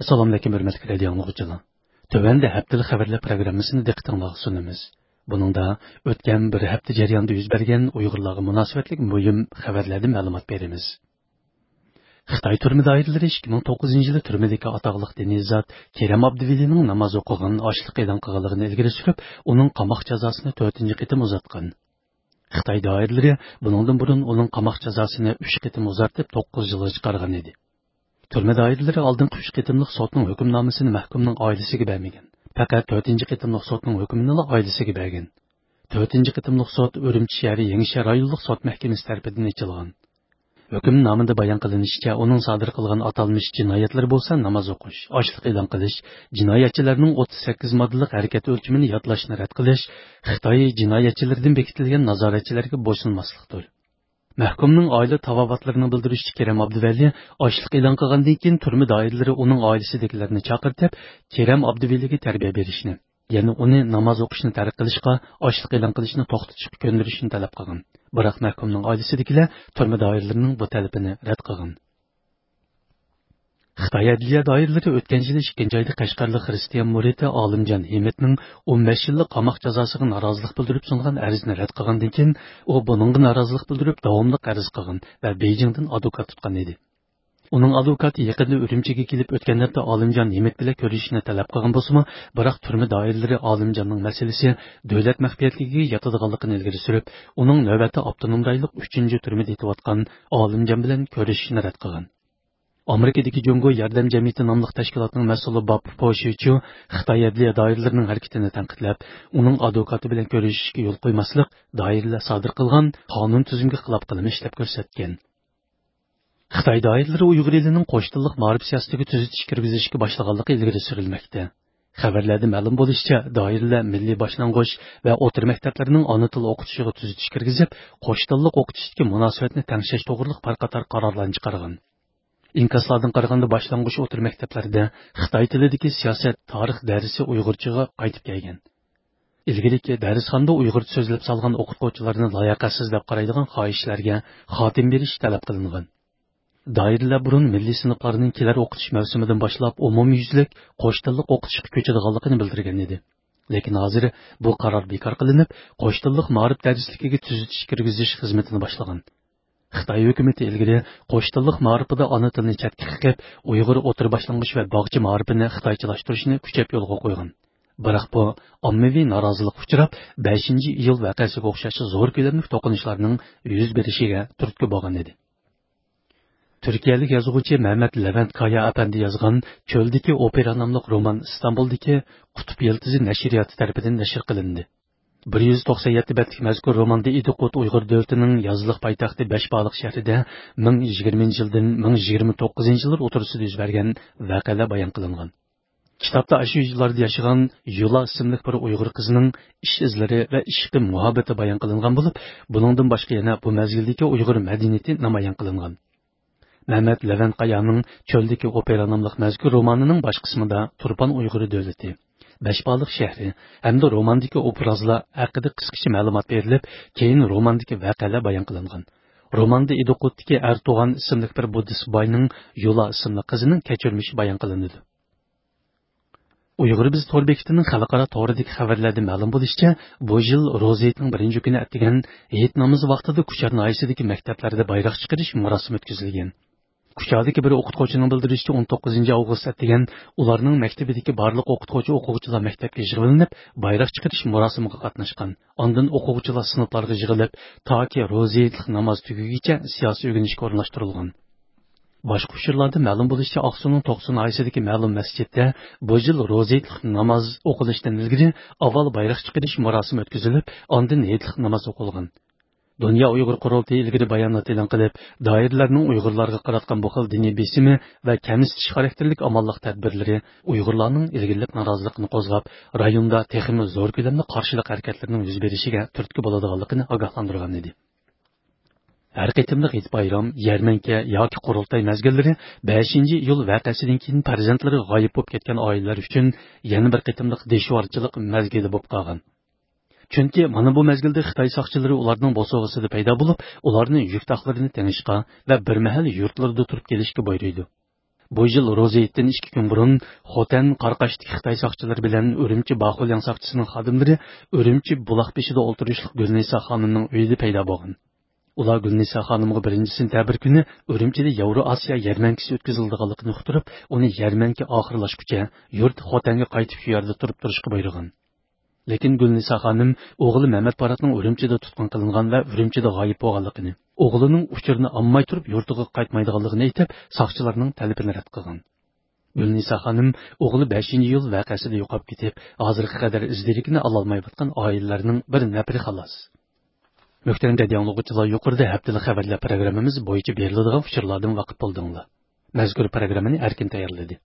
Assalomu alaykum hurmatli radio dinləyicilər. Tövəndə həftəlik xəbərlər proqrammasını diqqətinizə sunumuz. Buningda o'tgan bir hafta jarayonida yuz bergan Uyg'urlarga munosabatli muhim xabarlardan ma'lumot beramiz. Xitoy turma doiralari 2009-yili turmadagi atoqliq diniy zot Kerem Abduvalining namoz o'qigan ochliq e'lon qilganligini ilgari surib, uning qamoq jazosini 4-qitim uzatgan. Xitoy doiralari buningdan burun uning qamoq jazosini 3 qitim uzatib 9 yilga chiqargan edi. Turma doiralari oldingi 3 qitimlik sotning hukmnomasini mahkumning oilasiga bermagan. Faqat 4-qitimlik sotning hukmini oilasiga bergan. 4-qitimlik sot Urumchi shahri Yangi rayonlik sot mahkamasi tomonidan ochilgan. Hukmnomada bayon qilinishicha, uning sodir qilgan atalmish jinoyatlar bo'lsa, namoz o'qish, ochliq e'lon qilish, jinoyatchilarning 38 moddalik harakat o'lchimini yodlashni rad qilish, Xitoy jinoyatchilaridan bekitilgan nazoratchilarga bo'ysunmaslikdir. Mahkumning oila tavobatlarini bildirishicha, Kerem Abduvali ochliq e'lon qilgandan keyin turma doiralari uning oilasidagilarni chaqirib, Kerem Abduvaliga tarbiya berishni, ya'ni uni namoz o'qishni tark qilishga, ochliq e'lon qilishni to'xtatishga ko'ndirishni talab qilgan. Biroq mahkumning oilasidagilar turma doiralarining bu talabini rad qilgan. Xitoy adliya doiralari o'tgan yil 2-oyda Qashqarlik xristian muridi Olimjon Himitning 15 yillik qamoq jazosiga norozilik bildirib sungan arizni rad qilgandan keyin u buningga norozilik bildirib davomli arz qilgan va Beijingdan advokat tutgan edi. Uning advokati yaqinda Urumchiga kelib o'tgan hafta Olimjon Himit bilan ko'rishishni talab qilgan bo'lsa-mu, biroq turma doiralari Olimjonning masalasi davlat maxfiyatligiga yotadiganligini ilgari surib, uning navbatda avtonom rayonlik 3-turmada etayotgan Olimjon bilan ko'rishishni rad qilgan. Amerikadagi Jungo yordam jamiyati nomli tashkilotning mas'uli Bob Poshichu Xitoy adliya doiralarining harakatini tanqidlab, uning advokati bilan ko'rishishga yo'l qo'ymaslik doiralar sodir qilgan qonun tuzumga xilof qilmish deb ko'rsatgan. Xitoy doiralari Uyg'ur elining qo'shtillik ma'rif siyosatiga tuzitish kirgizishga boshlaganligi ilgari surilmoqda. Xabarlarda ma'lum bo'lishicha, doiralar milliy boshlang'ich va o'rta maktablarining ona tili o'qitishiga tuzitish kirgizib, qo'shtillik o'qitishdagi munosabatni tangshash to'g'riliq bir qator qarorlarni chiqargan. İnkaslardan qaraganda boshlang'ich o'rta maktablarda Xitoy tilidagi siyosat, tarix darsi Uyg'urchaga qaytib kelgan. Ilgiriki darsxonada Uyg'ur so'zlab solgan o'qituvchilarni layoqatsiz deb qaraydigan xohishlarga xotim berish talab qilingan. Doiralar burun milliy sinflarning kelar o'qitish mavsumidan boshlab umumyuzlik qo'shtillik o'qitishga ko'chadiganligini bildirgan edi. Lekin hozir bu qaror bekor qilinib, qo'shtillik ma'rif darsligiga tuzitish kirgizish xizmatini boshlagan. Xitoy hukumati ilgari qo'shtillik ma'rifida ona tilini chetga qilib, Uyg'ur o'tir boshlang'ich va bog'cha ma'rifini xitoychalashtirishni kuchab yo'lga qo'ygan. Biroq bu ommaviy norozilik uchrab, 5-iyul voqeasiga o'xshash zo'r ko'lamli to'qinishlarning yuz berishiga turtki bo'lgan edi. Turkiyalik yozuvchi Mehmet Levent Kaya apandi yozgan Cho'ldagi opera nomli roman Istanbuldagi Qutb Yildizi nashriyoti tomonidan nashr qilindi. 197 betlik mazkur romanda Idiqut Uyg'ur davlatining yozliq poytaxti Beshbaliq shahrida 1020-yildan 1029-yillar o'rtasida yuz bergan voqealar bayon qilingan. Kitobda shu yillarda yashagan Yula ismli bir Uyg'ur qizining ish izlari va ishqi muhabbati bayon qilingan bo'lib, buningdan boshqa yana bu mazgildagi Uyg'ur madaniyati namoyon qilingan. Mehmet Levent Kayaning Cho'ldagi opera nomli mazkur romanining bosh qismida Turpan Uyg'ur davlati, Beshbaliq shahri hamda romandagi obrazlar haqida qisqacha ma'lumot berilib, keyin romandagi voqealar bayon qilingan. Romanda Idiqutdagi Erdo'g'an ismli bir buddist boyning Yula ismli qizining kechirmishi bayon qilinadi. Uyg'ur biz to'r bekitining xalqaro to'g'ridagi xabarlarda ma'lum bo'lishicha, bu yil Rozeytning 1-kuni atdigan Hayit namozi vaqtida Kuchar noyasidagi maktablarda bayroq chiqarish marosimi o'tkazilgan. Kuchadagi bir o'qituvchining bildirishicha 19-avgust atdigan ularning maktabidagi barliq o'quvchilar maktabga yig'ilinib, bayroq chiqarish marosimiga qatnashgan. Ondan o'quvchilar sinflarga yig'ilib, toki Rozeytlik namoz tugaguncha siyosiy o'rganishga o'rnashtirilgan. Boshqa usullarda ma'lum bo'lishicha, Oqsuning 90 oyisidagi ma'lum masjidda bu yil Rozeytlik namoz o'qilishidan ilgari avval bayroq chiqarish marosimi o'tkazilib, ondan Hayitlik namoz o'qilgan. Dünya Uyg'ur qurultiyi ilgari bayonot e'lon qilib, doiralarning Uyg'urlarga qaratgan bu xil diniy besimi va kamsitish xarakterlik amalliq tadbirlari Uyg'urlarning ilgirlik noroziligini qo'zg'ab, rayonda texnik zo'r ko'lamli qarshilik harakatlarining yuz berishiga turtki bo'ladiganligini ogohlantirgan edi. Har qitimliq Hayit bayram, yarmanka yoki qurultay mezgillari 5-iyul voqeasidan keyin farzandlari g'oyib bo'lib ketgan oilalar uchun yana bir qitimliq deshvorchilik mezgili bo'lib qolgan. Chunki mana bu mezgilda Xitoy soqchilari ularning bosog'isida paydo bo'lib, ularni yuk taqlarini tengishga va bir mahal yurtlarida turib kelishga buyurdi. Bu yil Rozeytdan 2 kun burun Xotan Qarqashdagi Xitoy soqchilari bilan Urumchi Baxulyan soqchisining xodimlari Urumchi buloqbeshida o'tirishlik Gulnisa xonimning uyida paydo bo'lgan. Ular Gulnisa xonimga 1-sentabr kuni Urumchida Yevroasiya yarmankasi o'tkazilganligini uqtirib, uni yarmanka oxirlashguncha yurt Xotanga qaytib shu yerda turib turishga buyurgan. Lekin Gulnisa xonim o'g'li Mehmet Baratning Urumchida tutqun qilingan va Urumchida g'oyib bo'lganligini, o'g'lining uchurni olmay turib yurtiga qaytmaydiganligini aytib, soqchilarning talabini rad qilgan. Gulnisa xonim o'g'li 5-iyul voqeasida yo'qolib ketib, hozirga qadar izdirikini ololmayotgan oilalarning bir nafari xolos. Muhtaram radioanglag'uchilar, yuqorida haftalik xabarlar programmamiz bo'yicha beriladigan uchurlardan vaqt bo'ldinglar. Mazkur programmani Erkin tayyorladi.